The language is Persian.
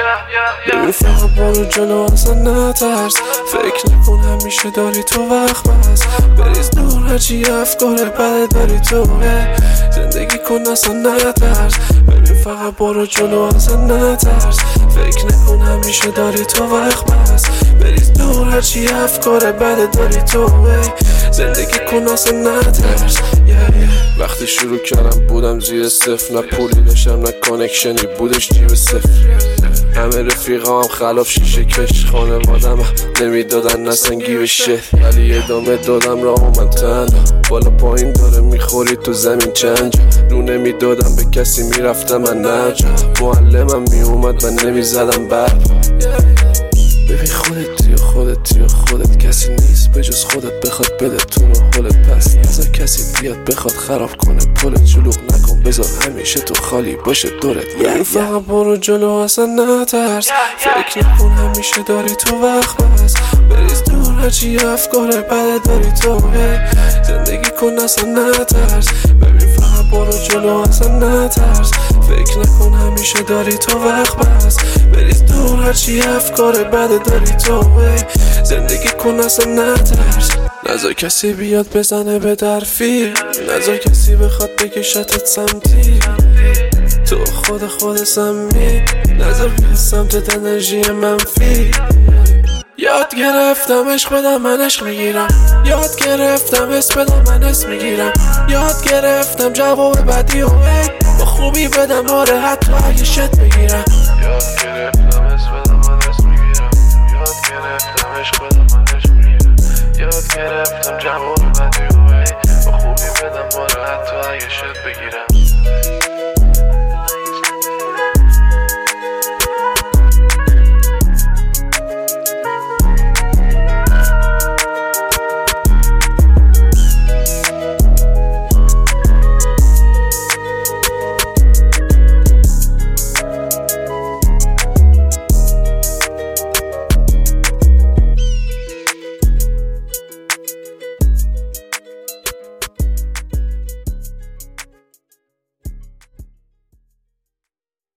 ببین فقط برو جلو اصلا نترس، فکر نکن همیشه داری تو وقت بس، بریز دور هرچی افکار بده داری تو، زندگی کن اصلا نترس. ببین فقط برو جلو اصلا نترس، فکر نکن همیشه داری تو وقت بس، بریز دور هرچی افکار بده داری تو، زندگی کن اصلا نترس. وقتی شروع کردم بودم زیر صفر، نه پولی داشتم نه کانکشنی بودش جیب صفر، همه رفیقام خلاف شیشه کش، خانوادم نمیدادن نسنگی بشه، ولی ادامه دادم راه من تنها، بالا پایین داره میخوری تو زمین چند جا، رو نمیدادم به کسی میرفتم من نجا، معلمم میومد من نمیزدم برپا. ببین خودتی و خودت کسی نیست به جز خودت بخواد بده تو رو حلت، پس نذار کسی بیاد بخواد خراب کنه پلت، شلوغ نکن بذار همیشه تو خالی باشه دورت. ببین فقط برو جلو اصلا نترس، فکر نکن همیشه داری تو وقت بس، بریز دور هرچی افکار بده داری تو، زندگی کن اصلا نترس. ببین فقط برو جلو اصلا نترس، فکر نکن همیشه داری تو وقت بس، بریز دور هرچی افکار بده داری تو، زندگی کن اصلا نترس. نذار کسی بیاد بزنه به درفی، نذار کسی بخواد بکشتت سمتی، تو خود سمی، نذار بیاد سمتت انرژی منفی. یاد گرفتم عشق بدم من عشق میگیرم، یاد گرفتم اسم بدم من اسم میگیرم، یاد گرفتم جواب بدی و با خوبی بدم آره حتی اگه شت بگیرم، یاد گرفتم اسم بدم من اسم میگیرم، یاد گرفتم عشق بدم من عشق میگیرم، یاد گرفتم جواب بدی و با خوبی بدم آره حتی اگه شت بگیرم.